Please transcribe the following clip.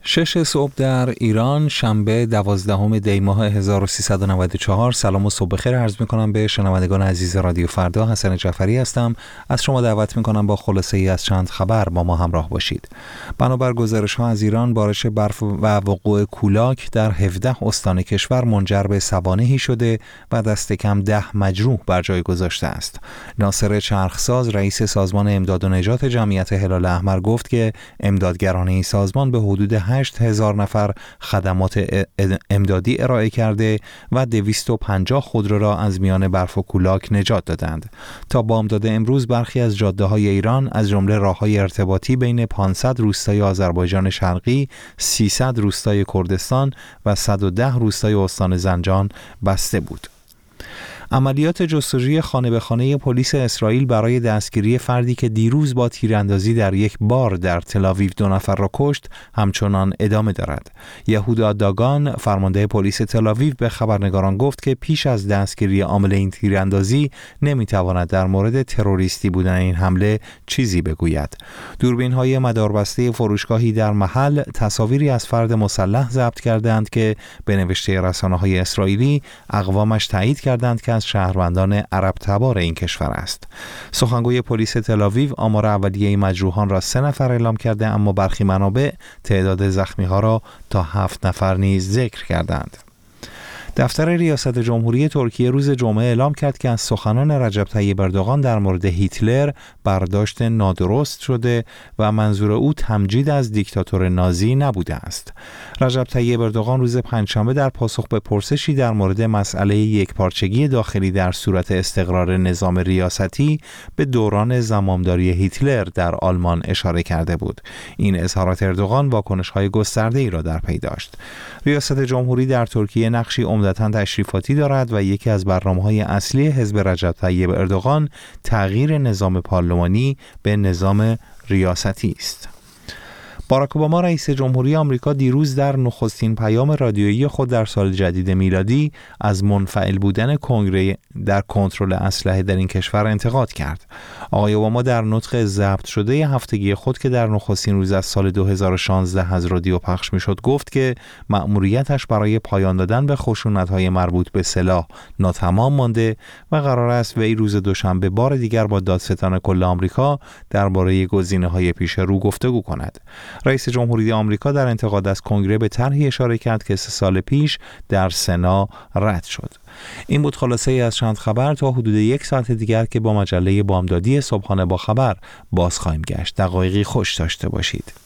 6 صبح در ایران، شنبه 12 دی ماه 1394. سلام و صبح بخیر عرض می‌کنم به شنوندگان عزیز رادیو فردا. حسن جعفری هستم. از شما دعوت می‌کنم با خلاصه‌ای از چند خبر با ما همراه باشید. بنابر گزارش‌ها از ایران، بارش برف و وقوع کولاک در 17 استان کشور منجر به سوانحی شده و دست کم 10 مجروح بر جای گذاشته است. ناصر چرخساز، رئیس سازمان امداد و نجات جمعیت هلال احمر گفت که امدادگران این سازمان به حدود 8,000 نفر خدمات امدادی ارائه کرده و 250 خودرو را از میان برف و کولاک نجات دادند. تا بامداد امروز برخی از جاده‌های ایران از جمله راه‌های ارتباطی بین 500 روستای آذربایجان شرقی، 300 روستای کردستان و 110 روستای استان زنجان بسته بود. عملیات جستجوی خانه به خانه پلیس اسرائیل برای دستگیری فردی که دیروز با تیراندازی در یک بار در تل‌آویو 2 نفر را کشت همچنان ادامه دارد. یهودا داگان، فرمانده پلیس تل‌آویو، به خبرنگاران گفت که پیش از دستگیری عامل این تیراندازی نمیتواند در مورد تروریستی بودن این حمله چیزی بگوید. دوربین‌های مداربسته فروشگاهی در محل تصاویری از فرد مسلح ضبط کردند که به نوشته رسانه‌های اسرائیلی اقوامش تایید کردند که از شهروندان عرب تبار این کشور است. سخنگوی پلیس تل‌آویو آمار اولیه مجروحان را 3 نفر اعلام کرده، اما برخی منابع تعداد زخمی‌ها را تا 7 نفر نیز ذکر کردند. دفتر ریاست جمهوری ترکیه روز جمعه اعلام کرد که از سخنان رجب طیب اردوغان در مورد هیتلر برداشت نادرست شده و منظور او تمجید از دیکتاتور نازی نبوده است. رجب طیب اردوغان روز پنجشنبه در پاسخ به پرسشی در مورد مسئله یکپارچگی داخلی در صورت استقرار نظام ریاستی به دوران زمامداری هیتلر در آلمان اشاره کرده بود. این اظهارات اردوغان واکنش‌های گسترده‌ای را در پی داشت. ریاست جمهوری در ترکیه نقشی عمدتاً تشریفاتی دارد و یکی از برنامه‌های اصلی حزب رجب طیب اردوغان تغییر نظام پارلمانی به نظام ریاستی است. باراک اوباما رئیس جمهوری آمریکا دیروز در نخستین پیام رادیویی خود در سال جدید میلادی از منفعل بودن کنگره در کنترل اسلحه در این کشور انتقاد کرد. آقای اوباما در نطق ضبط شده هفتگی خود که در نخستین روز از سال 2016 از رادیو پخش میشد گفت که مأموریتش برای پایان دادن به خشونت‌های مربوط به سلاح ناتمام مانده و قرار است وی روز دوشنبه بار دیگر با دادستان کل آمریکا درباره گزینه‌های پیش رو گفتگو کند. رئیس جمهوری آمریکا در انتقاد از کنگره به طرحی اشاره کرد که 3 سال پیش در سنا رد شد. این بود خلاصه ای از چند خبر. تا حدود 1 ساعت دیگر که با مجله بامدادی صبحانه با خبر باز خواهیم گشت. دقایقی خوش داشته باشید.